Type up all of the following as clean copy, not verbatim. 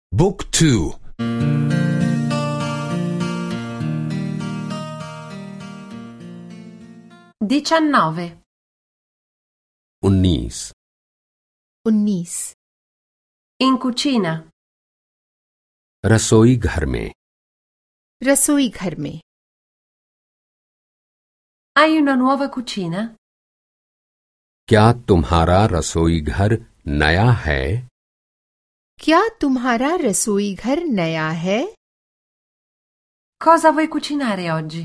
Book 2. 19. 19 19 In cucina. रसोई घर में रसोई घर में Hai una nuova cucina? क्या तुम्हारा रसोई घर नया है? क्या तुम्हारा रसोई घर नया है? Cosa vuoi cucinare oggi?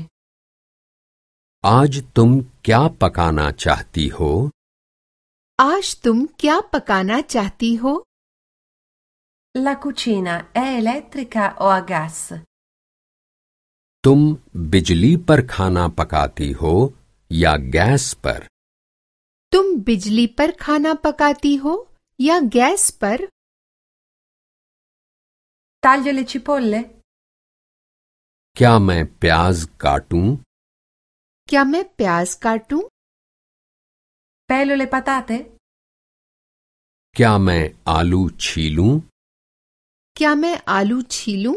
आज तुम क्या पकाना चाहती हो? आज तुम क्या पकाना चाहती हो? La cucina è elettrica o a gas? तुम बिजली पर खाना पकाती हो या गैस पर? तुम बिजली पर खाना पकाती हो या गैस पर? Taglio le cipolle? क्या मैं प्याज काटूं? क्या मैं प्याज काटूं? Pelo le patate? क्या मैं आलू छीलूं? क्या मैं आलू छीलूं?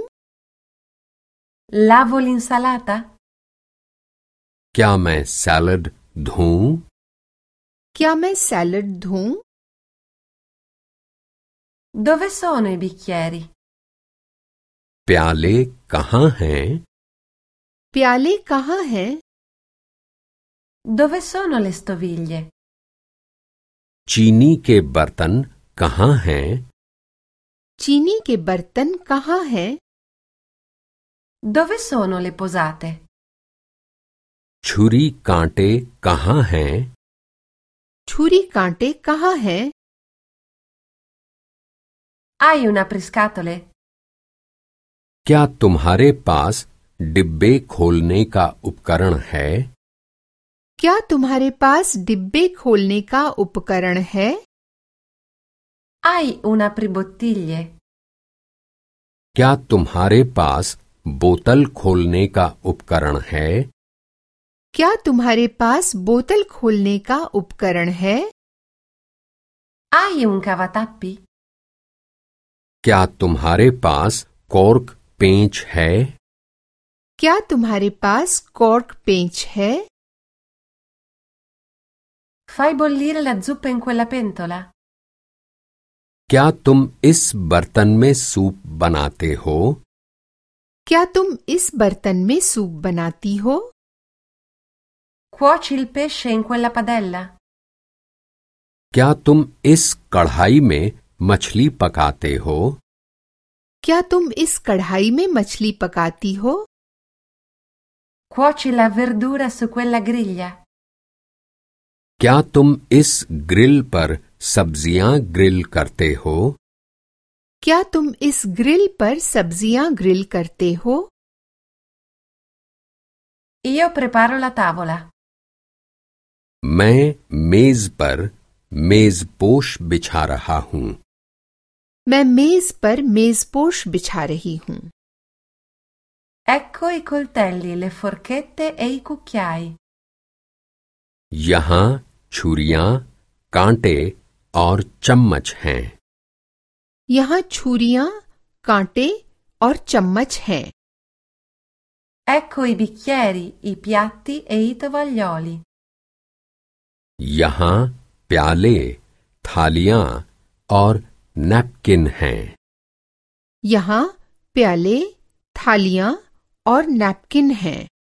Lavo l'insalata? क्या मैं सैलड धोऊं? क्या मैं सैलड धोऊं? Dove sono i bicchieri? प्याले कहाँ हैं? प्याले कहाँ हैं? Dove sono le stoviglie? चीनी के बर्तन कहाँ हैं? चीनी के बर्तन कहाँ हैं? Dove sono le posate? छुरी कांटे कहाँ हैं? छुरी कांटे कहाँ हैं? Hai un apriscatole? क्या तुम्हारे पास डिब्बे खोलने का उपकरण है? क्या तुम्हारे पास डिब्बे खोलने का उपकरण है? Hai un apribottiglie? क्या तुम्हारे पास बोतल खोलने का उपकरण है? क्या तुम्हारे पास बोतल खोलने का उपकरण है? Hai un cavatappi? क्या तुम्हारे पास कॉर्क पेंच है? क्या तुम्हारे पास कॉर्क पेंच है? Fai bollire la zuppa in quella pentola? क्या तुम इस बर्तन में सूप बनाते हो? क्या तुम इस बर्तन में सूप बनाती हो? Cuoci il pesce in quella padella? क्या तुम इस कढ़ाई में मछली पकाते हो? क्या तुम इस कढ़ाई में मछली पकाती हो? Cuoci la verdura su quella griglia? क्या तुम इस ग्रिल पर सब्जियां ग्रिल करते हो? क्या तुम इस ग्रिल पर सब्जियां ग्रिल करते हो? Io preparo la tavola. मैं मेज पर मेजपोश बिछा रहा हूँ। मैं मेज पर मेजपोश बिछा रही हूँ। Ecco i coltelli, le forchette e i cucchiai. यहाँ छुरियां, कांटे और चम्मच हैं। यहाँ छुरियां, कांटे और चम्मच हैं। Ecco i bicchieri, i piatti e i tovaglioli. यहाँ प्याले, थालियां और नैपकिन हैं। यहाँ प्याले, थालियां और नैपकिन हैं।